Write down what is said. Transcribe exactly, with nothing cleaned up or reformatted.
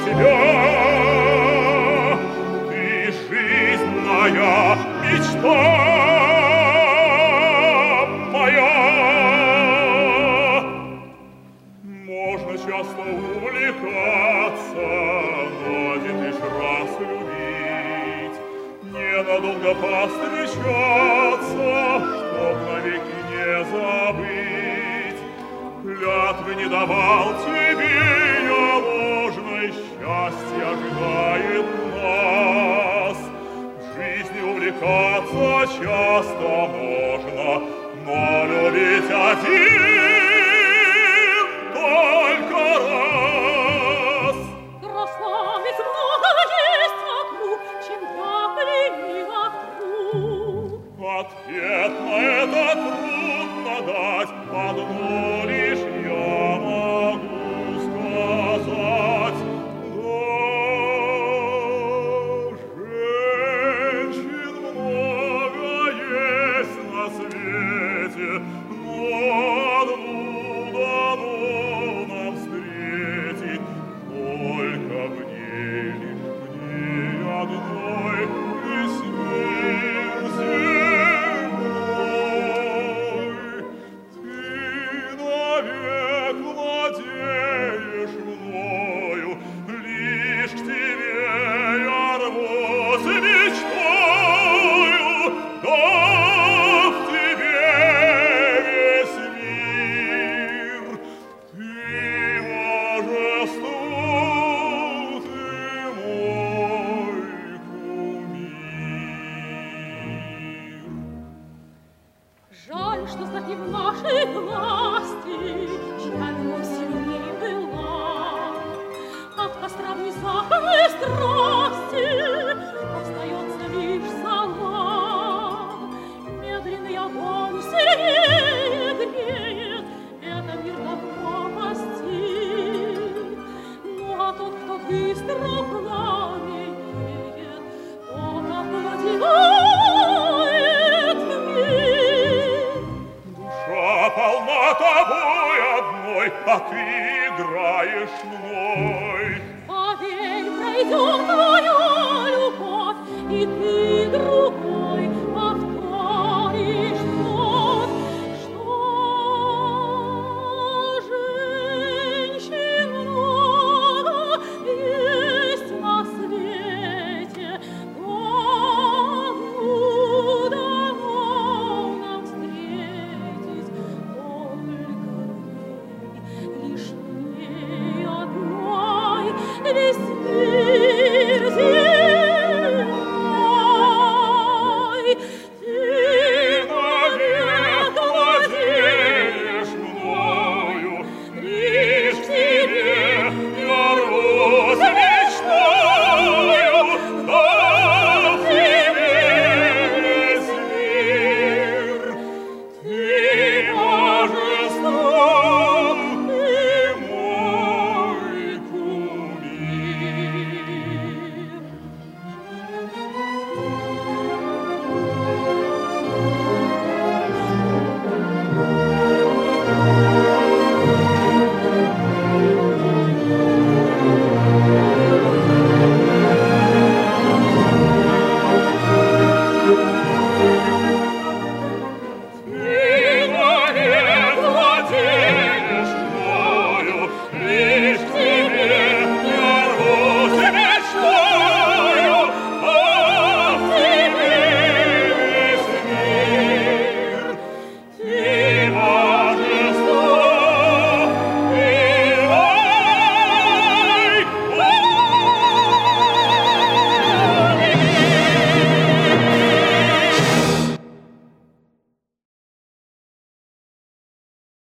тебя. Ты жизнь моя, мечта моя. Можно часто увлекаться, но один лишь раз любить, ненадолго повстречаться, чтоб навеки не забыть. Клятвы не давал тебе я ложной, счастье ожидает нас. В жизни увлекаться часто можно, но любить один только раз. Красавиц много есть вокруг, чем капли вокруг. Ответ на это трудно дать, одно лишь я могу сказать. Да, женщин много есть на свете, но одну дано нам встретить, только в ней лишь мне одной весь мир земной. Ты навек владеешь мною, лишь к тебе я рвусь мечтою, да в тебе весь мир. Ты божество, ты мой кумир. Жаль, что стать не в нашей власти, чья любовь сильнее была. От костра внезапной страсти остается лишь зола. Медленный огонь сильнее греет, это мир давно постиг. Ну а тот, кто быстро пламенеет, он овладевает мир. Душа полна тобой одной, а ты играешь мной. Поверь, пройдет твоя любовь, и ты другой повторишь вновь, что женщин много есть на свете, но одну дано нам встретить, только в ней лишь мне одной весь